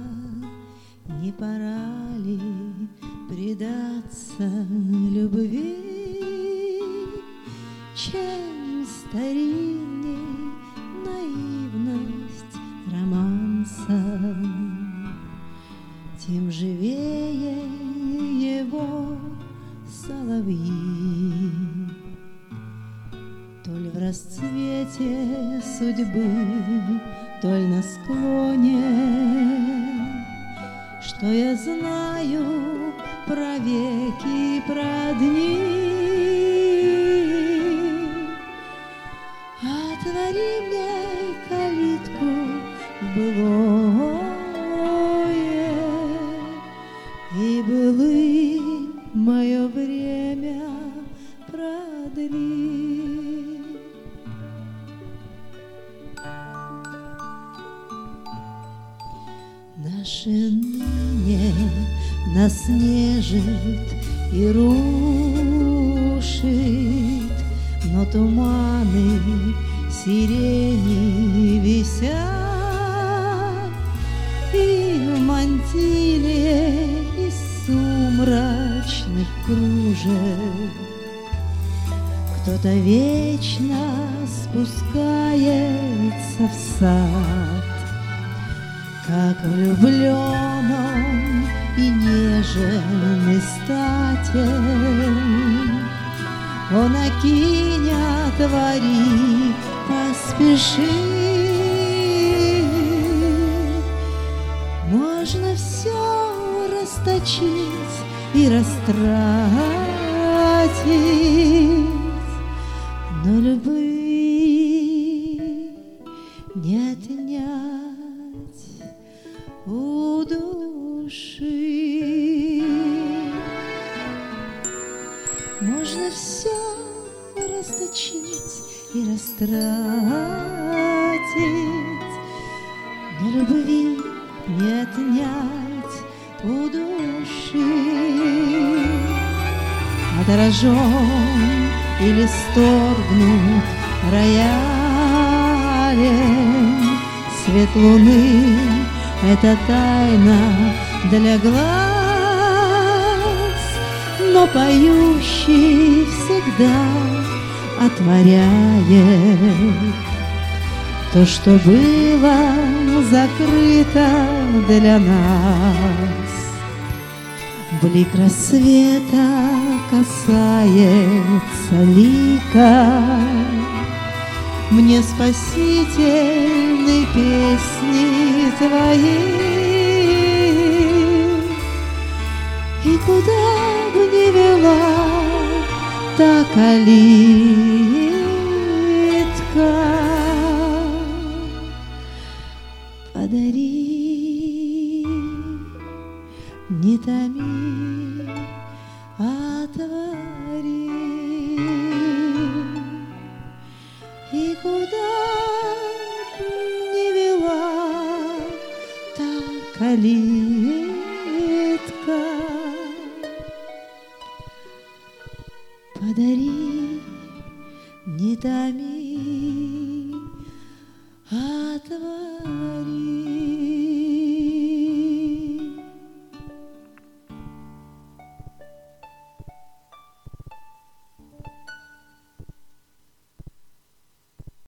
не пора ли предаться любви? Чем старинней наивность романса, тем живее его соловьи. То ли в расцвете судьбы, то ли на склоне, что я знаю про веки, про дни. Отвори мне калитку в былое, и былым мое время продли. Наше ныне нас нежит и рушит, но туманы сирени висят, и в мантиле из сумрачных кружев кто-то вечно спускается в сад. Как влюблен он и нежен и статен, он окиня твори поспеши. Можно все расточить и растратить, но любви не отнять у души. Можно все расточить и растратить, но любви не отнять у души. Отражен или сторгнут роялем свет луны, это тайна для глаз, но поющий всегда отворяет то, что было закрыто для нас. Блик рассвета касается лика мне спасительной песни твоей. И куда бы ни вела та калитка, подари, не томи, отвори. И куда б ни вела та калитка, подари, не томи.